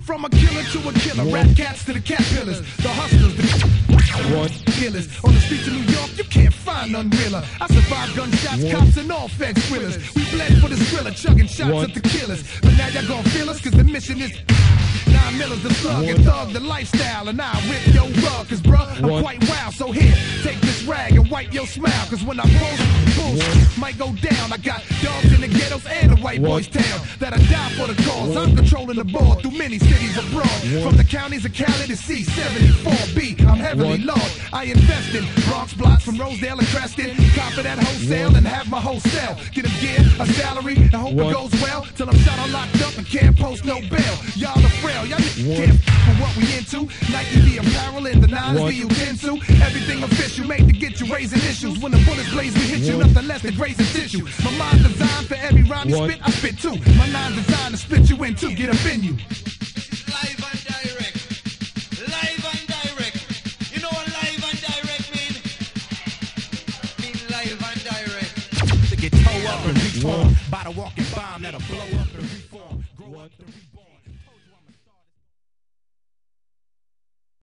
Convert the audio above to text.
From a killer to a killer, rat cats to the cat pillars, the hustlers, the killers. On the streets of New York, you can't find none realer. I survived gunshots, cops, and all feds thrillers. We bled for the thriller, chugging shots at the killers. But now y'all gon' feel us, cause the mission is 9 millers the slug and thug the lifestyle. And I rip your rug, cause bruh, I'm quite wild. So here, take this rag and wipe your smile. Cause when I post, might go down. I got dogs in the ghettos and the white boys town that'll die for the cause. I'm controlling the board through many cities abroad. From the counties of Cali to C74B, I'm heavily lost. I invest in Bronx blocks from Rosedale and Creston. Copy that wholesale and have my wholesale. Get a gear, a salary, and hope it goes well. Till I'm shot or locked up and can't post no bail. Y'all are frail, y'all can't for what we into. Nike the apparel and the nines the utensil. Everything official made to get you raising issues. When the bullets blaze, we hit you, nothing less than grazing tissue. My mind's designed for every rhyme you spit, I spit too. My nine's designed to split you in two, get up in you. Live and direct. Live and direct. You know what live and direct mean? Mean live and direct. To get toe up and reform by the walking bomb that'll blow up and reform. Grow up and reborn.